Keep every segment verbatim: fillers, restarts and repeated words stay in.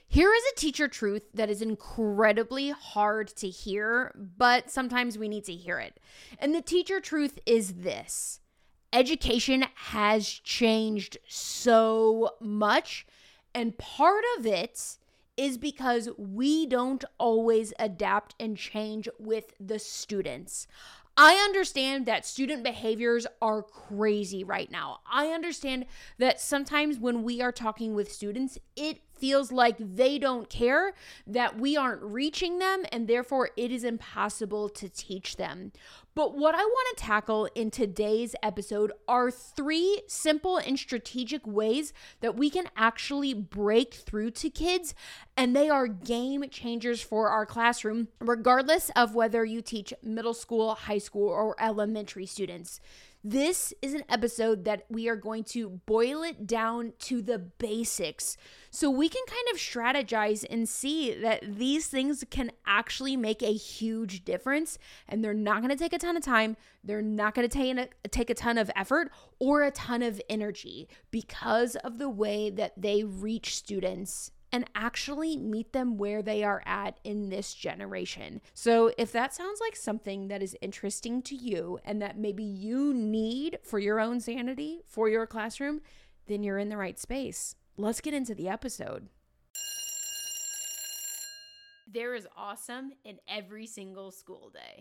Here is a teacher truth that is incredibly hard to hear, but sometimes we need to hear it. And the teacher truth is this: education has changed so much, and part of it is because we don't always adapt and change with the students. I understand that student behaviors are crazy right now. I understand that sometimes when we are talking with students, it feels like they don't care, that we aren't reaching them, and therefore it is impossible to teach them. But what I want to tackle in today's episode are three simple and strategic ways that we can actually break through to kids, and they are game changers for our classroom, regardless of whether you teach middle school, high school, or elementary students. This is an episode that we are going to boil it down to the basics so we can kind of strategize and see that these things can actually make a huge difference, and they're not going to take a ton of time. They're not going to take a ton of effort or a ton of energy because of the way that they reach students and actually meet them where they are at in this generation. So if that sounds like something that is interesting to you and that maybe you need for your own sanity, for your classroom, then you're in the right space. Let's get into the episode. There is awesome in every single school day.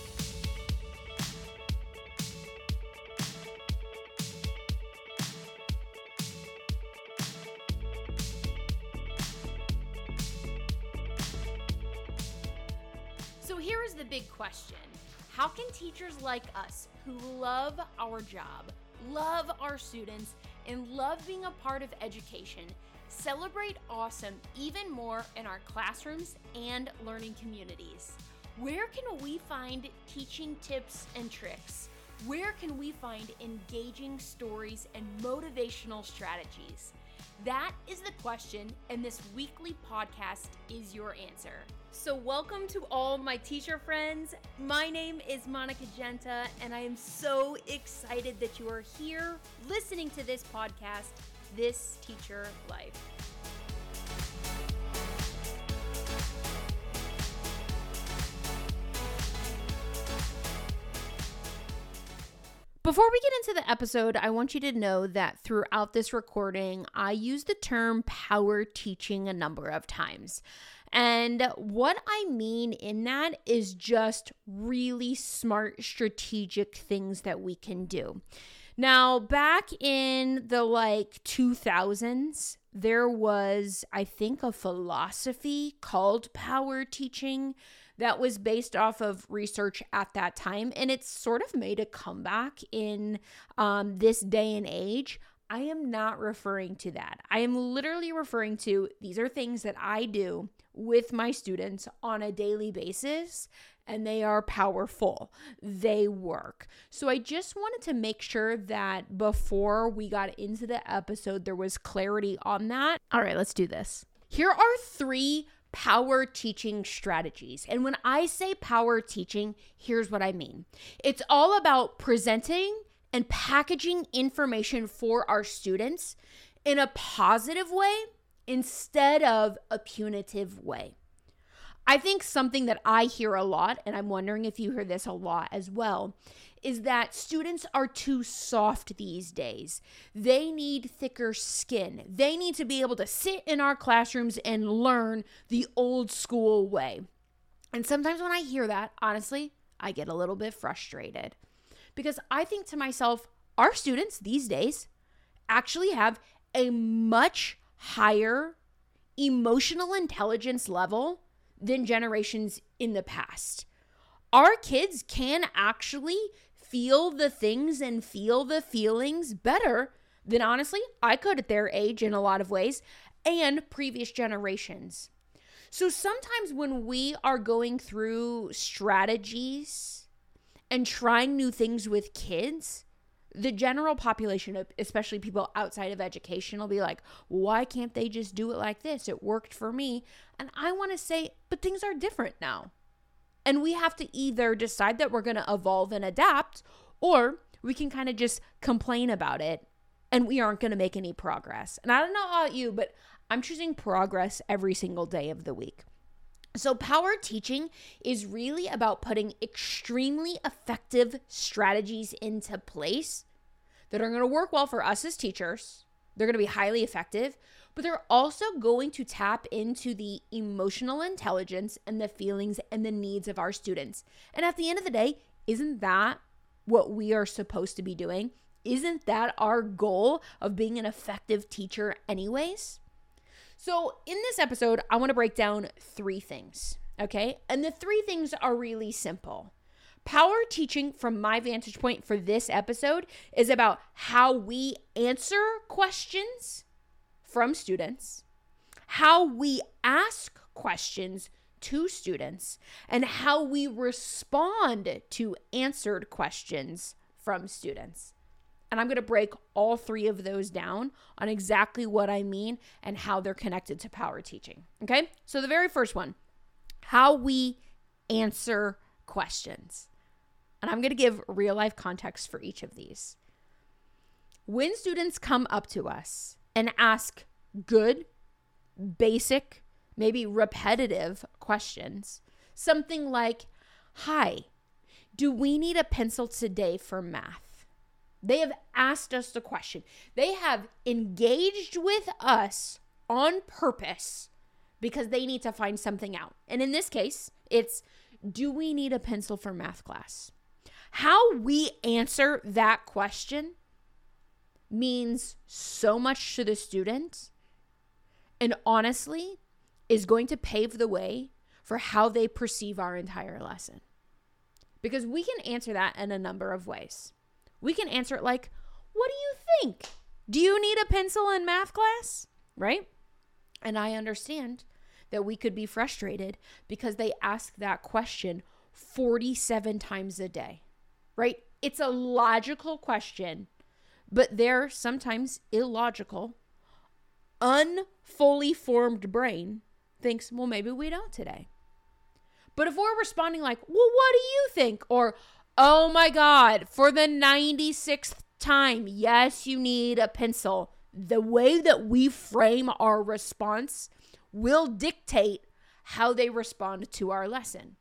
So here is the big question. How can teachers like us who love our job, love our students, and love being a part of education celebrate awesome even more in our classrooms and learning communities? Where can we find teaching tips and tricks? Where can we find engaging stories and motivational strategies? That is the question, and this weekly podcast is your answer. So welcome to all my teacher friends. My name is Monica Genta, and I am so excited that you are here listening to this podcast, This Teacher Life. Before we get into the episode, I want you to know that throughout this recording, I use the term power teaching a number of times. And what I mean in that is just really smart, strategic things that we can do. Now, back in the like two thousands, there was, I think, a philosophy called power teaching that was based off of research at that time, and it's sort of made a comeback in um, this day and age. I am not referring to that. I am literally referring to these are things that I do with my students on a daily basis, and they are powerful. They work. So I just wanted to make sure that before we got into the episode, there was clarity on that. All right, let's do this. Here are three power teaching strategies. And when I say power teaching, here's what I mean. It's all about presenting and packaging information for our students in a positive way instead of a punitive way. I think something that I hear a lot, and I'm wondering if you hear this a lot as well, is that students are too soft these days. They need thicker skin. They need to be able to sit in our classrooms and learn the old school way. And sometimes when I hear that, honestly, I get a little bit frustrated because I think to myself, our students these days actually have a much higher emotional intelligence level than generations in the past. Our kids can actually feel the things and feel the feelings better than honestly I could at their age in a lot of ways and previous generations. So sometimes when we are going through strategies and trying new things with kids, the general population, especially people outside of education, will be like, why can't they just do it like this? It worked for me. And I want to say, but things are different now. And we have to either decide that we're going to evolve and adapt, or we can kind of just complain about it and we aren't going to make any progress. And I don't know about you, but I'm choosing progress every single day of the week. So power teaching is really about putting extremely effective strategies into place that are going to work well for us as teachers. They're going to be highly effective, but they're also going to tap into the emotional intelligence and the feelings and the needs of our students. And at the end of the day, isn't that what we are supposed to be doing? Isn't that our goal of being an effective teacher anyways? So in this episode, I want to break down three things, okay? And the three things are really simple. Power teaching, from my vantage point for this episode, is about how we answer questions from students, how we ask questions to students, and how we respond to answered questions from students. And I'm going to break all three of those down on exactly what I mean and how they're connected to power teaching. Okay? So the very first one, how we answer questions. And I'm going to give real life context for each of these. When students come up to us and ask good, basic, maybe repetitive questions, something like, hi, do we need a pencil today for math? They have asked us the question. They have engaged with us on purpose because they need to find something out. And in this case, it's, do we need a pencil for math class? How we answer that question means so much to the student, and honestly is going to pave the way for how they perceive our entire lesson. Because we can answer that in a number of ways. We can answer it like, what do you think? Do you need a pencil in math class? Right? And I understand that we could be frustrated because they ask that question forty-seven times a day, right? It's a logical question, but their sometimes illogical, unfully formed brain thinks, well, maybe we don't today. But if we're responding like, well, what do you think? Or, oh my God, for the ninety-sixth time, yes, you need a pencil. The way that we frame our response will dictate how they respond to our lesson.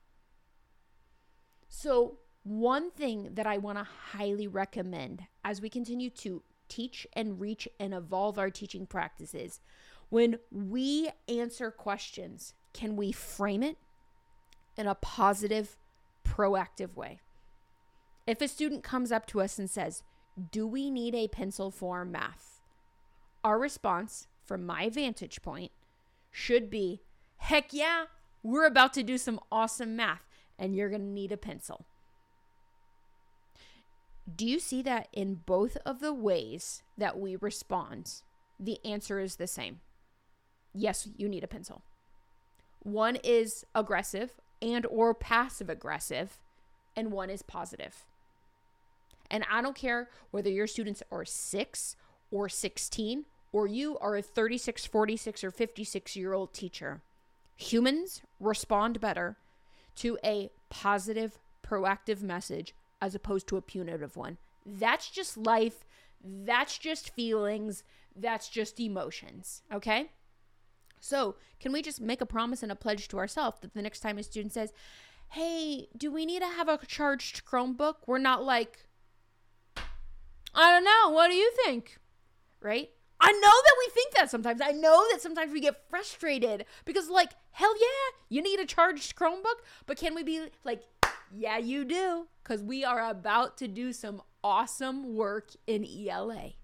So one thing that I want to highly recommend as we continue to teach and reach and evolve our teaching practices, when we answer questions, can we frame it in a positive, proactive way? If a student comes up to us and says, do we need a pencil for math? Our response, from my vantage point, should be, heck yeah, we're about to do some awesome math and you're going to need a pencil. Do you see that in both of the ways that we respond, the answer is the same? Yes, you need a pencil. One is aggressive and or passive aggressive, and one is positive. And I don't care whether your students are six or sixteen, or you are a thirty-six, forty-six, or fifty-six-year-old teacher. Humans respond better to a positive, proactive message as opposed to a punitive one. That's just life. That's just feelings. That's just emotions, okay? So can we just make a promise and a pledge to ourselves that the next time a student says, hey, do we need to have a charged Chromebook? We're not like, I don't know. What do you think? Right? I know that we think that sometimes. I know that sometimes we get frustrated because, like, hell yeah, you need a charged Chromebook. But can we be like, yeah, you do, because we are about to do some awesome work in E L A.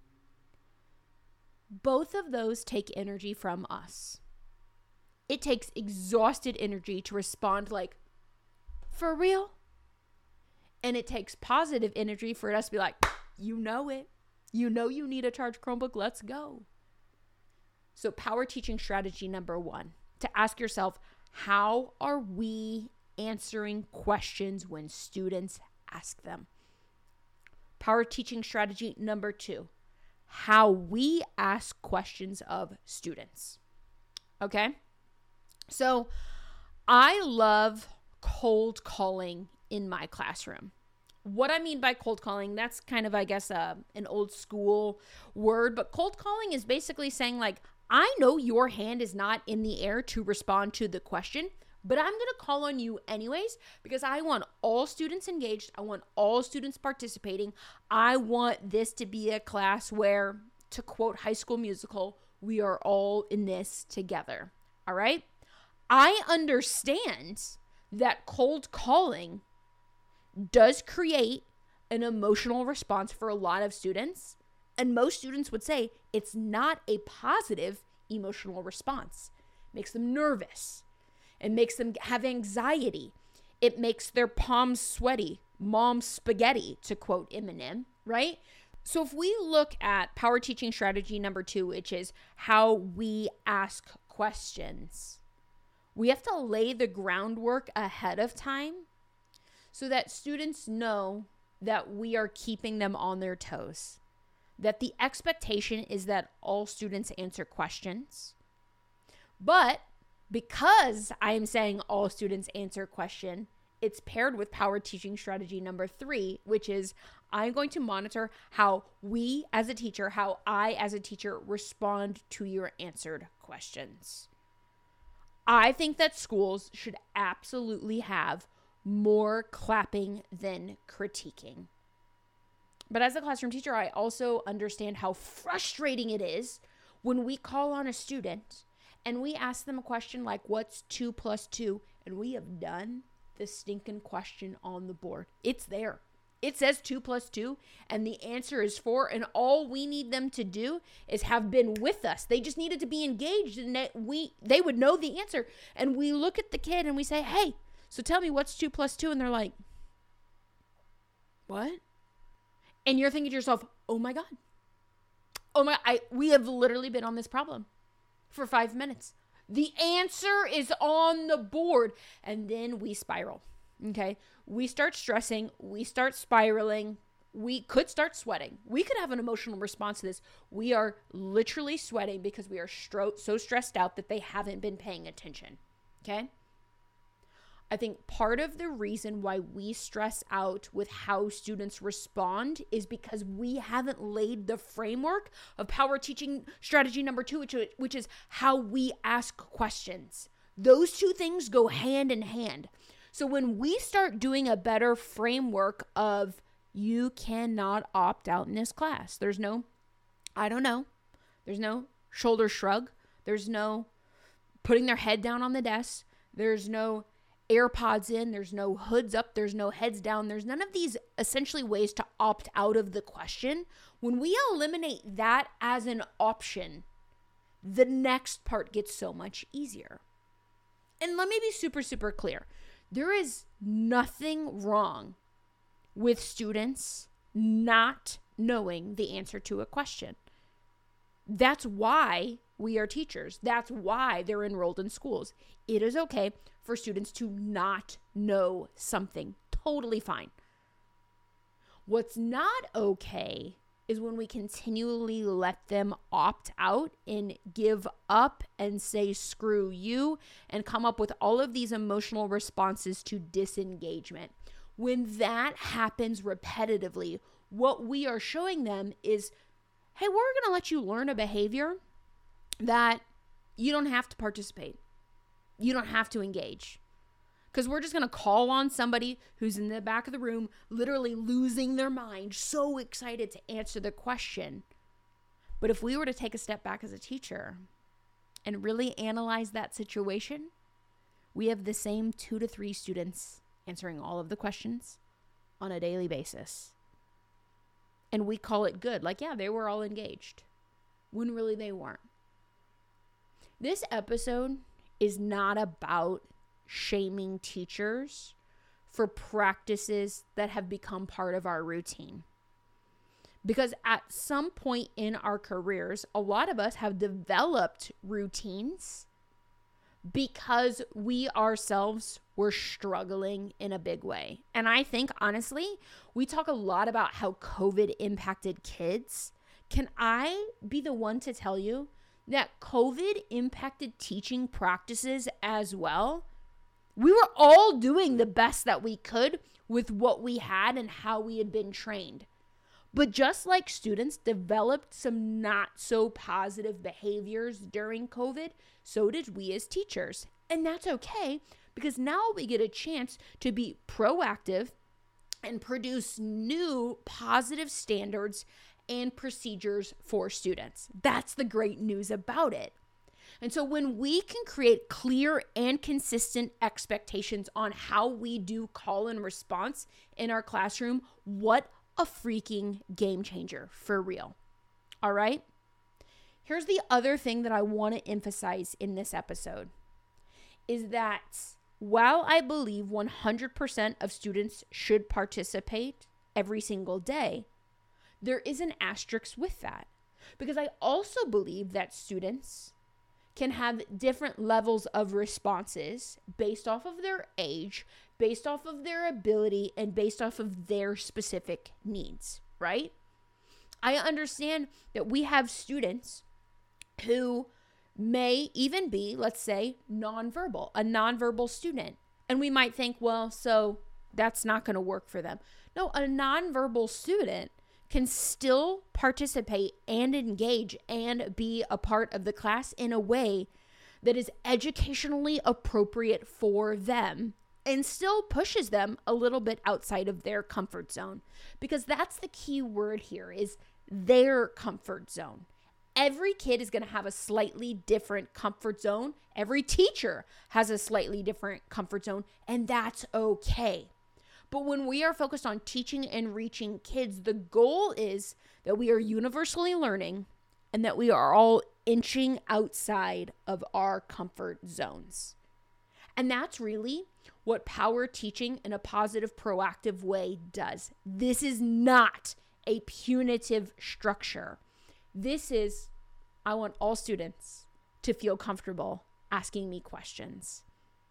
Both of those take energy from us. It takes exhausted energy to respond like, for real? And it takes positive energy for us to be like, you know it. You know you need a charged Chromebook. Let's go. So power teaching strategy number one, to ask yourself, how are we answering questions when students ask them? Power teaching strategy number two, how we ask questions of students. Okay? So I love cold calling in my classroom. What I mean by cold calling, that's kind of, I guess, uh, an old school word, but cold calling is basically saying like, I know your hand is not in the air to respond to the question, but I'm going to call on you anyways because I want all students engaged. I want all students participating. I want this to be a class where, to quote High School Musical, we are all in this together. All right? I understand that cold calling does create an emotional response for a lot of students. And most students would say it's not a positive emotional response. It makes them nervous. It makes them have anxiety. It makes their palms sweaty. Mom spaghetti, to quote Eminem, right? So if we look at power teaching strategy number two, which is how we ask questions, we have to lay the groundwork ahead of time so that students know that we are keeping them on their toes. That the expectation is that all students answer questions. But because I am saying all students answer question, it's paired with power teaching strategy number three, which is I'm going to monitor how we as a teacher, how I as a teacher respond to your answered questions. I think that schools should absolutely have more clapping than critiquing. But as a classroom teacher, I also understand how frustrating it is when we call on a student and we ask them a question like, what's two plus two? And we have done the stinking question on the board. It's there. It says two plus two and the answer is four. And all we need them to do is have been with us. They just needed to be engaged and that we they would know the answer. And we look at the kid and we say, hey, so tell me what's two plus two? And they're like, what? And you're thinking to yourself, oh my God. Oh my, I we have literally been on this problem for five minutes. The answer is on the board. And then we spiral, okay? We start stressing. We start spiraling. We could start sweating. We could have an emotional response to this. We are literally sweating because we are stro- so stressed out that they haven't been paying attention, okay? I think part of the reason why we stress out with how students respond is because we haven't laid the framework of power teaching strategy number two, which, which is how we ask questions. Those two things go hand in hand. So when we start doing a better framework of you cannot opt out in this class, there's no, I don't know, there's no shoulder shrug, there's no putting their head down on the desk, there's no AirPods in, there's no hoods up, there's no heads down, there's none of these essentially ways to opt out of the question. When we eliminate that as an option, the next part gets so much easier. And let me be super, super clear. There is nothing wrong with students not knowing the answer to a question. That's why we are teachers. That's why they're enrolled in schools. It is okay for students to not know something. Totally fine. What's not okay is when we continually let them opt out and give up and say screw you and come up with all of these emotional responses to disengagement. When that happens repetitively, what we are showing them is, hey, we're going to let you learn a behavior that you don't have to participate. You don't have to engage. Because we're just going to call on somebody who's in the back of the room, literally losing their mind, so excited to answer the question. But if we were to take a step back as a teacher and really analyze that situation, we have the same two to three students answering all of the questions on a daily basis. And we call it good. Like, yeah, they were all engaged. When really they weren't. This episode is not about shaming teachers for practices that have become part of our routine. Because at some point in our careers, a lot of us have developed routines because we ourselves were struggling in a big way. And I think, honestly, we talk a lot about how COVID impacted kids. Can I be the one to tell you that COVID impacted teaching practices as well? We were all doing the best that we could with what we had and how we had been trained. But just like students developed some not so positive behaviors during COVID, so did we as teachers. And that's okay, because now we get a chance to be proactive and produce new positive standards and procedures for students. That's the great news about it. And so when we can create clear and consistent expectations on how we do call and response in our classroom, what a freaking game changer, for real. All right? Here's the other thing that I want to emphasize in this episode is that while I believe one hundred percent of students should participate every single day, there is an asterisk with that, because I also believe that students can have different levels of responses based off of their age, based off of their ability, and based off of their specific needs, right? I understand that we have students who may even be, let's say, nonverbal, a nonverbal student. And we might think, well, so that's not going to work for them. No, a nonverbal student can still participate and engage and be a part of the class in a way that is educationally appropriate for them and still pushes them a little bit outside of their comfort zone. Because that's the key word here, is their comfort zone. Every kid is going to have a slightly different comfort zone. Every teacher has a slightly different comfort zone, and that's okay. But when we are focused on teaching and reaching kids, the goal is that we are universally learning and that we are all inching outside of our comfort zones. And that's really what power teaching in a positive, proactive way does. This is not a punitive structure. This is, I want all students to feel comfortable asking me questions.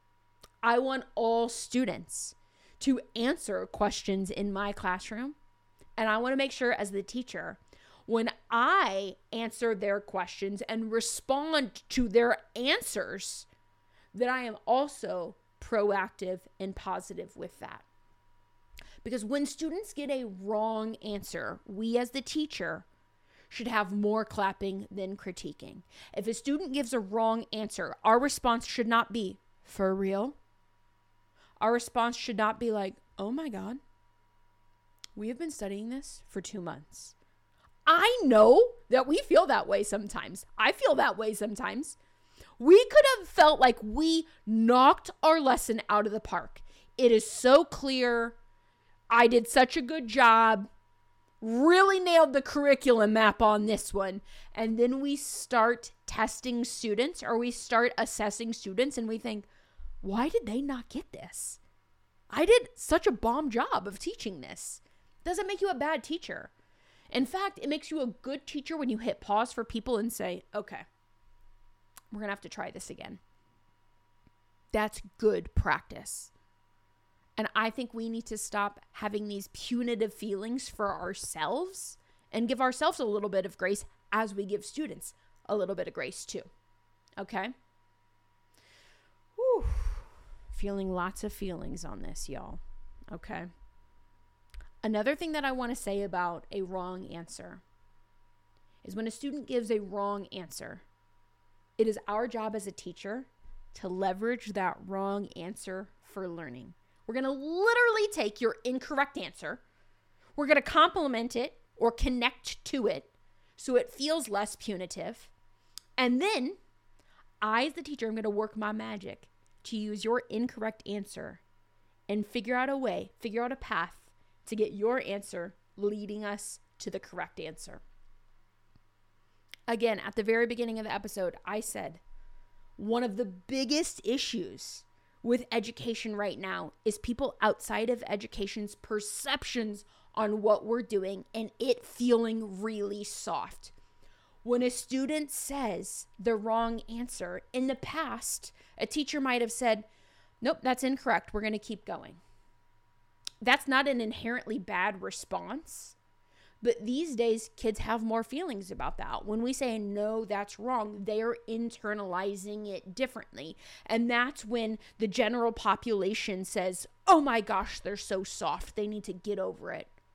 I want all students to answer questions in my classroom. And I want to make sure as the teacher, when I answer their questions and respond to their answers, that I am also proactive and positive with that. Because when students get a wrong answer, we as the teacher should have more clapping than critiquing. If a student gives a wrong answer, our response should not be, "For real?" Our response should not be like, "Oh my God, we have been studying this for two months. I know that we feel that way sometimes. I feel that way sometimes. We could have felt like we knocked our lesson out of the park. It is so clear. I did such a good job. Really nailed the curriculum map on this one." And then we start testing students, or we start assessing students, and we think, why did they not get this? I did such a bomb job of teaching this. Doesn't make you a bad teacher. In fact, it makes you a good teacher when you hit pause for people and say, okay, we're going to have to try this again. That's good practice. And I think we need to stop having these punitive feelings for ourselves and give ourselves a little bit of grace as we give students a little bit of grace too. Okay? Whew. Feeling lots of feelings on this, y'all. Okay? Another thing that I want to say about a wrong answer is when a student gives a wrong answer, it is our job as a teacher to leverage that wrong answer for learning. We're going to literally take your incorrect answer. We're going to complement it or connect to it so it feels less punitive. And then I, as the teacher, am going to work my magic to use your incorrect answer and figure out a way, figure out a path to get your answer leading us to the correct answer. Again, at the very beginning of the episode, I said one of the biggest issues with education right now is people outside of education's perceptions on what we're doing and it feeling really soft. When a student says the wrong answer, in the past, a teacher might have said, nope, that's incorrect. We're going to keep going. That's not an inherently bad response. But these days, kids have more feelings about that. When we say, no, that's wrong, they're internalizing it differently. And that's when the general population says, oh my gosh, they're so soft. They need to get over it.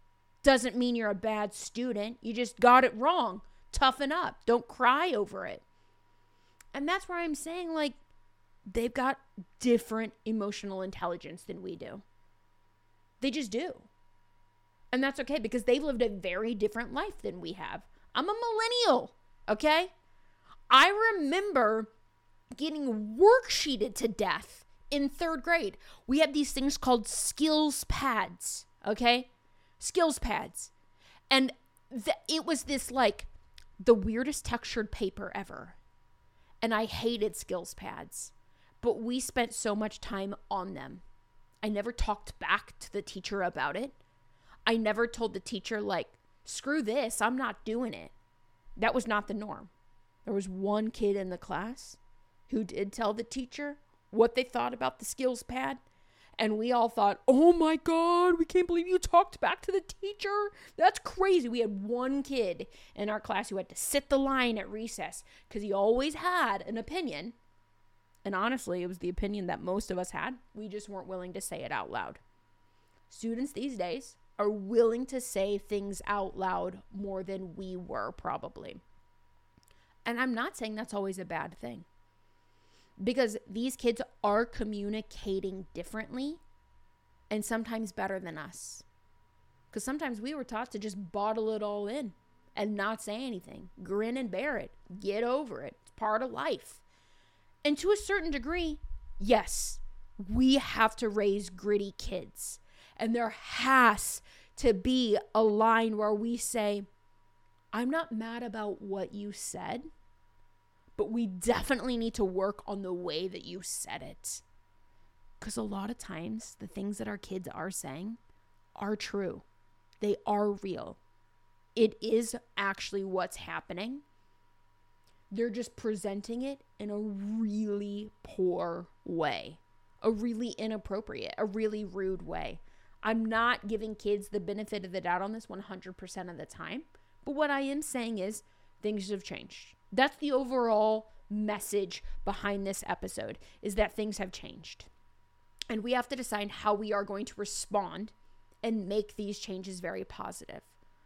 Doesn't mean you're a bad student. You just got it wrong. Toughen up. Don't cry over it. And that's where I'm saying, like, they've got different emotional intelligence than we do. They just do. And that's okay because they've lived a very different life than we have. I'm a millennial, okay? I remember getting worksheeted to death in third grade. We had these things called skills pads, okay? Skills pads. And th- it was this like the weirdest textured paper ever. And I hated skills pads, but we spent so much time on them. I never talked back to the teacher about it. I never told the teacher like, screw this, I'm not doing it. That was not the norm. There was one kid in the class who did tell the teacher what they thought about the skills pad. And we all thought, oh my God, we can't believe you talked back to the teacher. That's crazy. We had one kid in our class who had to sit the line at recess because he always had an opinion. And honestly, it was the opinion that most of us had. We just weren't willing to say it out loud. Students these days are willing to say things out loud more than we were probably. And I'm not saying that's always a bad thing. Because these kids are communicating differently and sometimes better than us. Because sometimes we were taught to just bottle it all in and not say anything. Grin and bear it. Get over it. It's part of life. And to a certain degree, yes, we have to raise gritty kids. And there has to be a line where we say, I'm not mad about what you said, but we definitely need to work on the way that you said it. Because a lot of times, the things that our kids are saying are true. They are real. It is actually what's happening. They're just presenting it in a really poor way. A really inappropriate, a really rude way. I'm not giving kids the benefit of the doubt on this one hundred percent of the time. But what I am saying is things have changed. That's the overall message behind this episode, is that things have changed. And we have to decide how we are going to respond and make these changes very positive.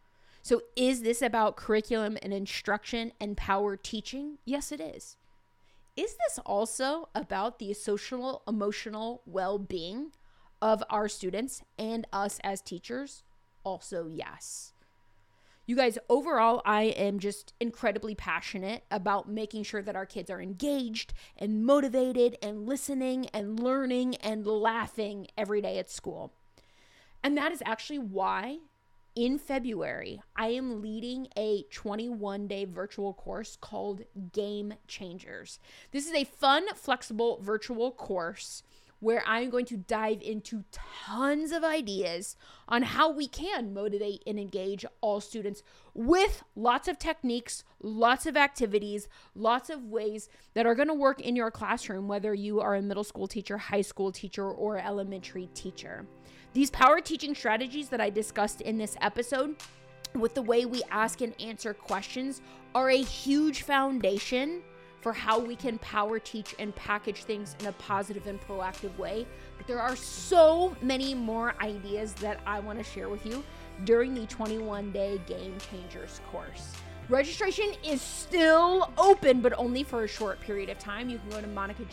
So is this about curriculum and instruction and power teaching? Yes, it is. Is this also about the social, emotional well-being of our students and us as teachers? Also, yes. You guys, overall, I am just incredibly passionate about making sure that our kids are engaged and motivated and listening and learning and laughing every day at school. And that is actually why in February, I am leading a twenty-one day virtual course called Game Changers. This is a fun, flexible virtual course where I'm going to dive into tons of ideas on how we can motivate and engage all students with lots of techniques, lots of activities, lots of ways that are going to work in your classroom, whether you are a middle school teacher, high school teacher, or elementary teacher. These power teaching strategies that I discussed in this episode, with the way we ask and answer questions, are a huge foundation for how we can power teach and package things in a positive and proactive way. But there are so many more ideas that I want to share with you during the twenty-one day Game Changers course. Registration is still open, but only for a short period of time. You can go to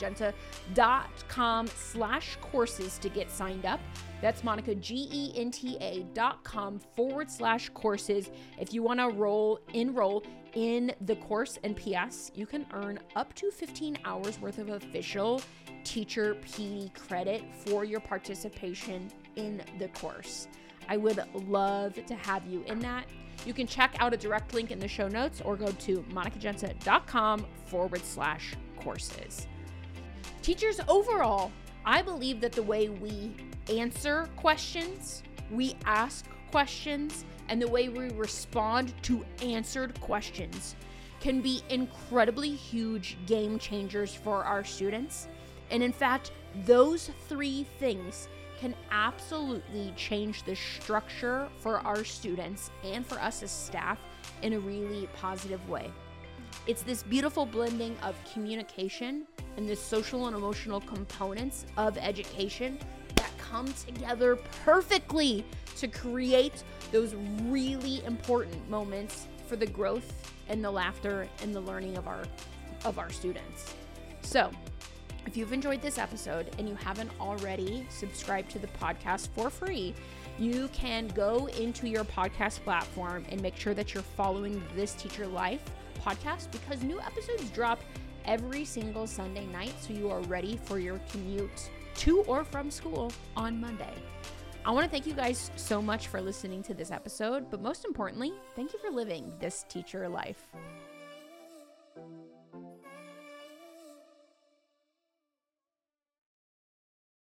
monicagenta.com slash courses to get signed up. That's Monica, G E N T A dot com forward slash courses. If you want to roll, enroll in the course, and P S, you can earn up to fifteen hours worth of official teacher P D credit for your participation in the course. I would love to have you in that. You can check out a direct link in the show notes or go to monicagenta.com forward slash courses. Teachers, overall, I believe that the way we answer questions, we ask questions, and the way we respond to answered questions can be incredibly huge game changers for our students. And in fact, those three things can absolutely change the structure for our students and for us as staff in a really positive way. It's this beautiful blending of communication and the social and emotional components of education that come together perfectly to create those really important moments for the growth and the laughter and the learning of our of our students. So, if you've enjoyed this episode and you haven't already subscribed to the podcast for free, you can go into your podcast platform and make sure that you're following This Teacher Life podcast, because new episodes drop every single Sunday night, so you are ready for your commute to or from school on Monday. I want to thank you guys so much for listening to this episode, but most importantly, thank you for living this teacher life.